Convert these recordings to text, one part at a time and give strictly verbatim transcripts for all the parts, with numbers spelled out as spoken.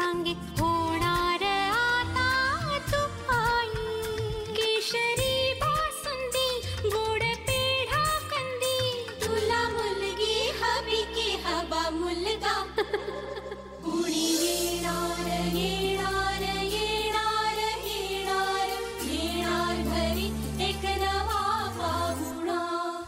सांगे होणार आता तू आई. केशरी बासुंदी गोड पेढा कंदी, तुला मुलगी हवी की हवा मुलगा. कुणी येणार येणार येणार येणार येणार घरी एक नवा पाहुणा.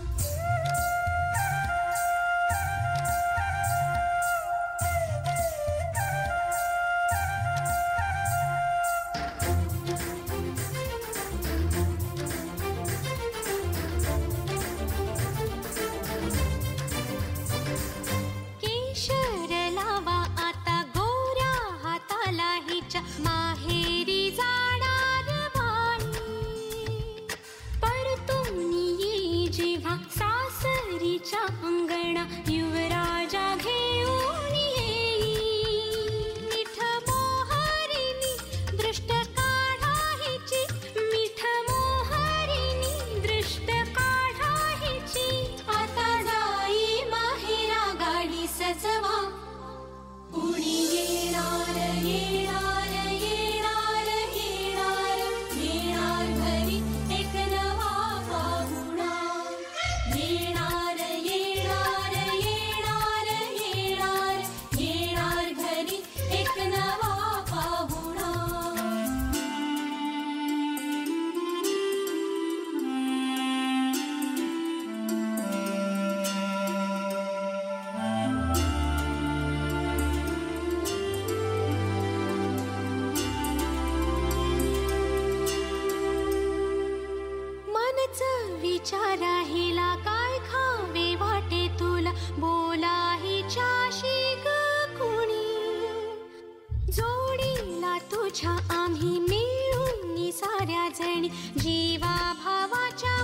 केशर लावा आता गोऱ्या हाताला हिच्या, माहेरी जाणार बाई. परतून येई जेव्हा सासरीच्या अंगणा, युवराजा घेऊन येई. मिठ मोहरीनी दृष्ट काढा हिची, मिठ मोहरीनी दृष्ट काढा हिची. आता जाई माहेरा गाडी सजवा. कुणी येणार येणार येणार येणार येणार घरी एक नवा पाहुणा. येणार येणार येणार येणार येणार घरी एक नवा पाहुणा. मनच विचारा हिला काय खावे वाटे तुला, बोला हिच्याशी ग कुणी. जोडीला तुझ्या आम्ही मिळून साऱ्या जणी, जीवा भावाच्या